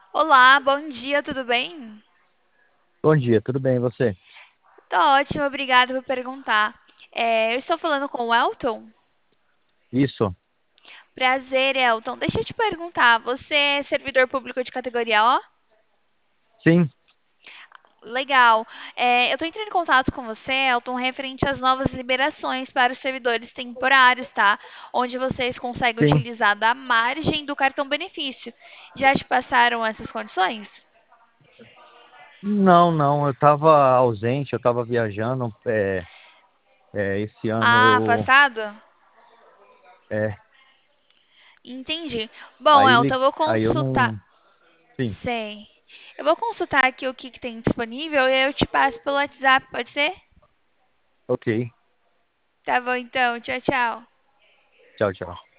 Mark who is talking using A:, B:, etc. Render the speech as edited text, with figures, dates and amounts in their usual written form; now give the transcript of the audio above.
A: Olá, bom dia, tudo bem?
B: Bom dia, tudo bem, e você?
A: Tô ótimo, obrigada por perguntar. Eu estou falando com o Elton?
B: Isso,
A: Prazer, Elton. Deixa eu te perguntar, você é servidor público de categoria O?
B: sim,
A: Legal. Eu estou entrando em contato com você, Elton, referente às novas liberações para os servidores temporários, tá? Onde vocês conseguem
B: sim.
A: utilizar da margem do cartão benefício. Já te passaram essas condições?
B: Não, não, eu estava ausente, eu estava viajando. Esse ano
A: Ah,
B: eu.
A: passado?
B: É,
A: Entendi. Bom, Elton, eu vou
B: aí eu
A: consultar.
B: não. Sim,
A: Sei. Eu vou consultar aqui o que tem disponível e aí eu te passo pelo WhatsApp, pode ser?
B: ok.
A: Tá bom então, tchau, tchau.
B: Tchau, tchau.